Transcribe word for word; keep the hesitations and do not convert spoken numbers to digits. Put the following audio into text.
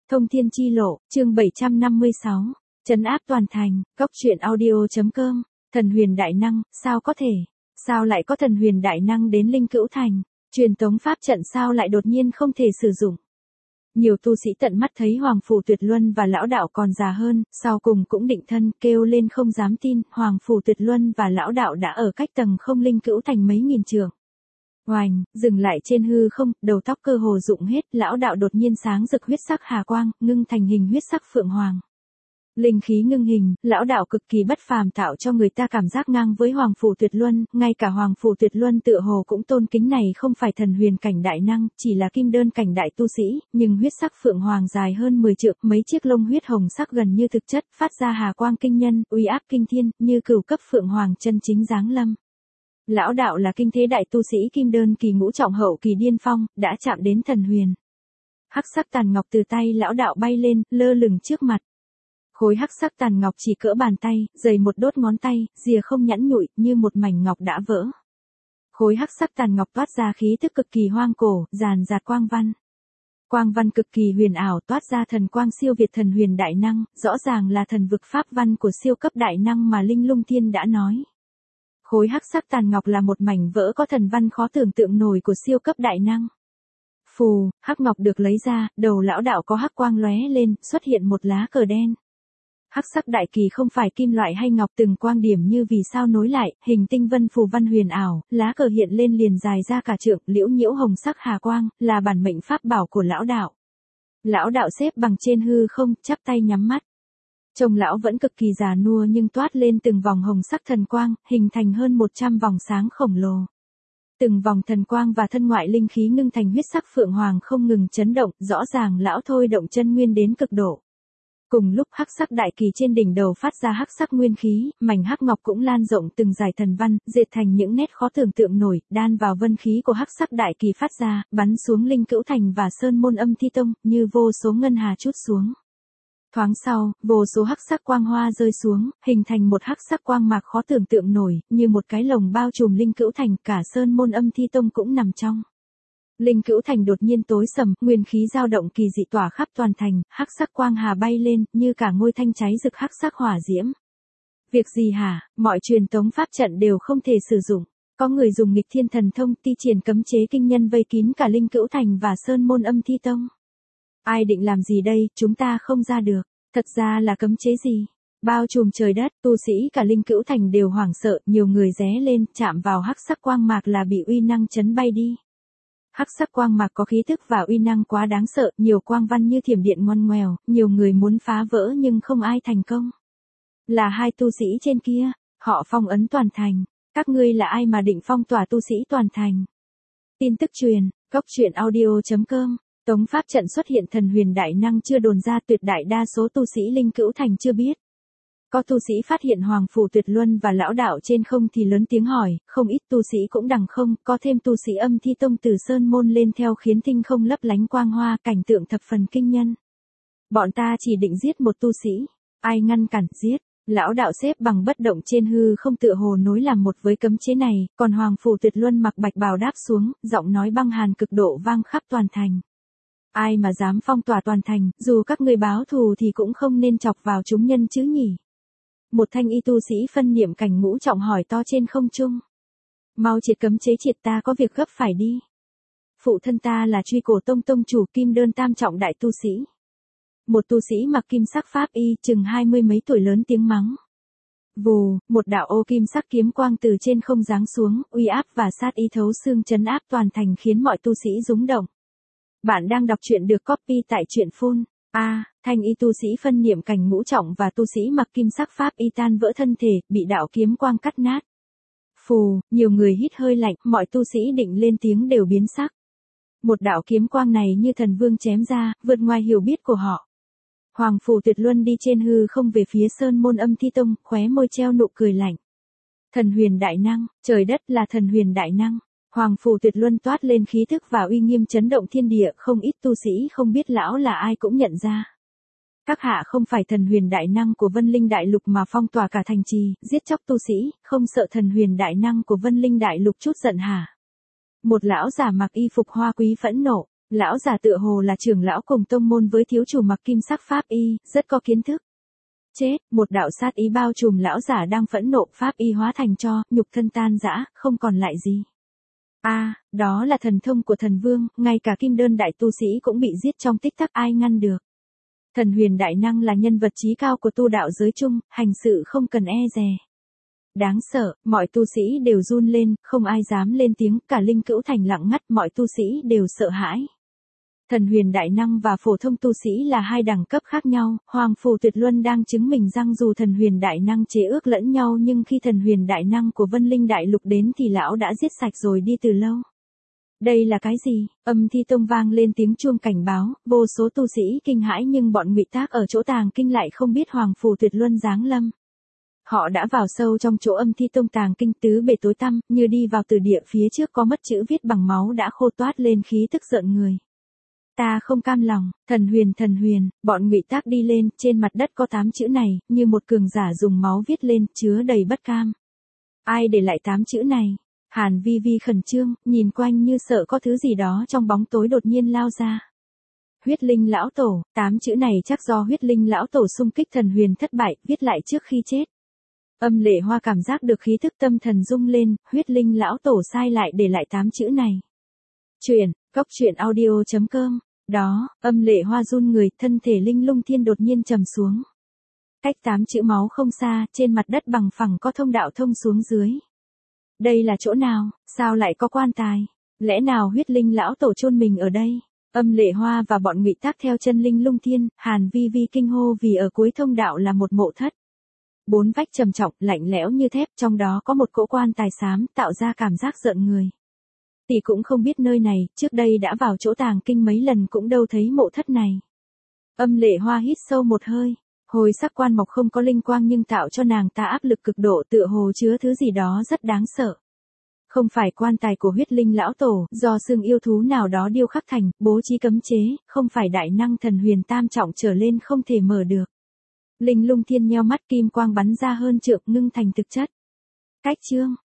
Thông thiên chi lộ, chương bảy trăm năm mươi sáu, trấn áp toàn thành, cốc truyện audio.com, thần huyền đại năng, sao có thể, sao lại có thần huyền đại năng đến Linh Cữu Thành, truyền tống pháp trận sao lại đột nhiên không thể sử dụng. Nhiều tu sĩ tận mắt thấy Hoàng Phủ Tuyệt Luân và lão đạo còn già hơn, sau cùng cũng định thân, kêu lên không dám tin, Hoàng Phủ Tuyệt Luân và lão đạo đã ở cách tầng không Linh Cữu Thành mấy nghìn trượng. Oành, dừng lại trên hư không, đầu tóc cơ hồ rụng hết, lão đạo đột nhiên sáng rực huyết sắc hà quang, ngưng thành hình huyết sắc phượng hoàng. Linh khí ngưng hình, lão đạo cực kỳ bất phàm tạo cho người ta cảm giác ngang với Hoàng Phủ Tuyệt Luân, ngay cả Hoàng Phủ Tuyệt Luân tựa hồ cũng tôn kính này không phải thần huyền cảnh đại năng, chỉ là kim đơn cảnh đại tu sĩ, nhưng huyết sắc phượng hoàng dài hơn mười trượng, mấy chiếc lông huyết hồng sắc gần như thực chất, phát ra hà quang kinh nhân, uy áp kinh thiên, như cửu cấp phượng hoàng chân chính giáng lâm. Lão đạo là kinh thế đại tu sĩ kim đơn kỳ ngũ trọng hậu kỳ điên phong, đã chạm đến thần huyền. Hắc sắc tàn ngọc từ tay lão đạo bay lên, lơ lửng trước mặt. Khối hắc sắc tàn ngọc chỉ cỡ bàn tay, dày một đốt ngón tay, rìa không nhẵn nhụi, như một mảnh ngọc đã vỡ. Khối hắc sắc tàn ngọc toát ra khí tức cực kỳ hoang cổ, ràn rạt quang văn. Quang văn cực kỳ huyền ảo toát ra thần quang siêu việt thần huyền đại năng, rõ ràng là thần vực pháp văn của siêu cấp đại năng mà Linh Lung Thiên đã nói. Khối hắc sắc tàn ngọc là một mảnh vỡ có thần văn khó tưởng tượng nổi của siêu cấp đại năng. Phù, hắc ngọc được lấy ra, đầu lão đạo có hắc quang lóe lên, xuất hiện một lá cờ đen. Hắc sắc đại kỳ không phải kim loại hay ngọc, từng quang điểm như vì sao nối lại, hình tinh vân phù văn huyền ảo, lá cờ hiện lên liền dài ra cả trượng, liễu nhiễu hồng sắc hà quang, là bản mệnh pháp bảo của lão đạo. Lão đạo xếp bằng trên hư không, chắp tay nhắm mắt. Trông lão vẫn cực kỳ già nua nhưng toát lên từng vòng hồng sắc thần quang, hình thành hơn một trăm vòng sáng khổng lồ. Từng vòng thần quang và thân ngoại linh khí ngưng thành huyết sắc phượng hoàng không ngừng chấn động, rõ ràng lão thôi động chân nguyên đến cực độ. Cùng lúc hắc sắc đại kỳ trên đỉnh đầu phát ra hắc sắc nguyên khí, mảnh hắc ngọc cũng lan rộng từng dải thần văn, dệt thành những nét khó tưởng tượng nổi, đan vào vân khí của hắc sắc đại kỳ phát ra, bắn xuống Linh Cữu Thành và Sơn Môn Âm Thi Tông, như vô số ngân hà trút xuống. Thoáng sau, vô số hắc sắc quang hoa rơi xuống, hình thành một hắc sắc quang mạc khó tưởng tượng nổi, như một cái lồng bao trùm Linh Cữu Thành, cả Sơn Môn Âm Thi Tông cũng nằm trong. Linh Cữu Thành đột nhiên tối sầm, nguyên khí dao động kỳ dị tỏa khắp toàn thành, hắc sắc quang hà bay lên, như cả ngôi thanh cháy rực hắc sắc hỏa diễm. Việc gì hả, mọi truyền tống pháp trận đều không thể sử dụng, có người dùng nghịch thiên thần thông ti triển cấm chế kinh nhân vây kín cả Linh Cữu Thành và Sơn Môn Âm Thi Tông. Ai định làm gì đây, chúng ta không ra được, thật ra là cấm chế gì? Bao trùm trời đất, tu sĩ cả Linh Cữu Thành đều hoảng sợ, nhiều người ré lên, chạm vào hắc sắc quang mạc là bị uy năng chấn bay đi. Hắc sắc quang mạc có khí thức và uy năng quá đáng sợ, nhiều quang văn như thiểm điện ngoằn ngoèo, nhiều người muốn phá vỡ nhưng không ai thành công. Là hai tu sĩ trên kia, họ phong ấn toàn thành, các ngươi là ai mà định phong tỏa tu sĩ toàn thành? Tin tức truyền, cốc truyện audio.com. Tống pháp trận xuất hiện thần huyền đại năng chưa đồn ra, tuyệt đại đa số tu sĩ Linh Cữu Thành chưa biết. Có tu sĩ phát hiện Hoàng Phủ Tuyệt Luân và lão đạo trên không thì lớn tiếng hỏi, không ít tu sĩ cũng đằng không, có thêm tu sĩ Âm Thi Tông từ Sơn Môn lên theo khiến tinh không lấp lánh quang hoa, cảnh tượng thập phần kinh nhân. Bọn ta chỉ định giết một tu sĩ, ai ngăn cản, giết. Lão đạo xếp bằng bất động trên hư không tựa hồ nối làm một với cấm chế này, còn Hoàng Phủ Tuyệt Luân mặc bạch bào đáp xuống, giọng nói băng hàn cực độ vang khắp toàn thành. Ai mà dám phong tỏa toàn thành, dù các ngươi báo thù thì cũng không nên chọc vào chúng nhân chứ nhỉ? Một thanh y tu sĩ phân niệm cảnh ngũ trọng hỏi to trên không trung. Mau triệt cấm chế, triệt, ta có việc gấp phải đi. Phụ thân ta là Truy Cổ Tông tông chủ kim đơn tam trọng đại tu sĩ. Một tu sĩ mặc kim sắc pháp y chừng hai mươi mấy tuổi lớn tiếng mắng. Vù, một đạo ô kim sắc kiếm quang từ trên không giáng xuống, uy áp và sát ý thấu xương trấn áp toàn thành khiến mọi tu sĩ rúng động. Bạn đang đọc truyện được copy tại truyện phun. A, à, thanh y tu sĩ phân niệm cảnh ngũ trọng và tu sĩ mặc kim sắc pháp y tan vỡ thân thể, bị đạo kiếm quang cắt nát. Phù, nhiều người hít hơi lạnh, mọi tu sĩ định lên tiếng đều biến sắc. Một đạo kiếm quang này như thần vương chém ra, vượt ngoài hiểu biết của họ. Hoàng Phủ Tuyệt Luân đi trên hư không về phía Sơn Môn Âm Thi Tông, khóe môi treo nụ cười lạnh. Thần huyền đại năng, trời đất là thần huyền đại năng. Hoàng Phủ Tuyệt Luân toát lên khí thức và uy nghiêm chấn động thiên địa, không ít tu sĩ không biết lão là ai cũng nhận ra. Các hạ không phải thần huyền đại năng của Vân Linh Đại Lục mà phong tỏa cả thành trì, giết chóc tu sĩ, không sợ thần huyền đại năng của Vân Linh Đại Lục chút giận hả? Một lão giả mặc y phục hoa quý phẫn nộ, Lão già tựa hồ là trưởng lão cùng tông môn với thiếu chủ mặc kim sắc pháp y, rất có kiến thức. Chết, một đạo sát ý bao trùm lão giả đang phẫn nộ, pháp y hóa thành tro, nhục thân tan rã, không còn lại gì. A, à, đó là thần thông của thần vương, ngay cả kim đơn đại tu sĩ cũng bị giết trong tích tắc, ai ngăn được. Thần huyền đại năng là nhân vật chí cao của tu đạo giới chung, hành sự không cần e dè. Đáng sợ, mọi tu sĩ đều run lên, không ai dám lên tiếng, cả Linh Cữu Thành lặng ngắt, mọi tu sĩ đều sợ hãi. Thần huyền đại năng và phổ thông tu sĩ là hai đẳng cấp khác nhau, Hoàng Phù Tuyệt Luân đang chứng minh rằng dù thần huyền đại năng chế ước lẫn nhau nhưng khi thần huyền đại năng của Vân Linh Đại Lục đến thì lão đã giết sạch rồi đi từ lâu. Đây là cái gì? Âm Thi Tông vang lên tiếng chuông cảnh báo, vô số tu sĩ kinh hãi nhưng bọn ngụy tác ở chỗ tàng kinh lại không biết Hoàng Phù Tuyệt Luân giáng lâm. Họ đã vào sâu trong chỗ Âm Thi Tông tàng kinh, tứ bề tối tăm, như đi vào từ địa, phía trước có mất chữ viết bằng máu đã khô toát lên khí tức giận người. Ta không cam lòng, thần huyền thần huyền, bọn ngụy tác đi lên, trên mặt đất có tám chữ này, như một cường giả dùng máu viết lên, chứa đầy bất cam. Ai để lại tám chữ này? Hàn Vi Vi khẩn trương, nhìn quanh như sợ có thứ gì đó trong bóng tối đột nhiên lao ra. Huyết linh lão tổ, tám chữ này chắc do huyết linh lão tổ xung kích thần huyền thất bại, viết lại trước khi chết. Âm Lệ Hoa cảm giác được khí tức tâm thần rung lên, huyết linh lão tổ sai lại để lại tám chữ này. Truyện, cốc truyện audio chấm com. Đó, Âm Lệ Hoa run người, thân thể linh lung thiên đột nhiên trầm xuống. Cách tám chữ máu không xa, trên mặt đất bằng phẳng có thông đạo thông xuống dưới. Đây là chỗ nào, sao lại có quan tài? Lẽ nào huyết linh lão tổ chôn mình ở đây? Âm Lệ Hoa và bọn ngụy tác theo chân linh lung thiên, Hàn Vi Vi kinh hô vì ở cuối thông đạo là một mộ thất. Bốn vách trầm trọng, lạnh lẽo như thép, trong đó có một cỗ quan tài xám, tạo ra cảm giác rợn người. Tỷ cũng không biết nơi này, trước đây đã vào chỗ tàng kinh mấy lần cũng đâu thấy mộ thất này. Âm Lệ Hoa hít sâu một hơi, hồi sắc quan mộc không có linh quang nhưng tạo cho nàng ta áp lực cực độ, tựa hồ chứa thứ gì đó rất đáng sợ. Không phải quan tài của huyết linh lão tổ, do xương yêu thú nào đó điêu khắc thành, bố trí cấm chế, không phải đại năng thần huyền tam trọng trở lên không thể mở được. Linh lung thiên nheo mắt, kim quang bắn ra hơn trượng, ngưng thành thực chất. Cách chương.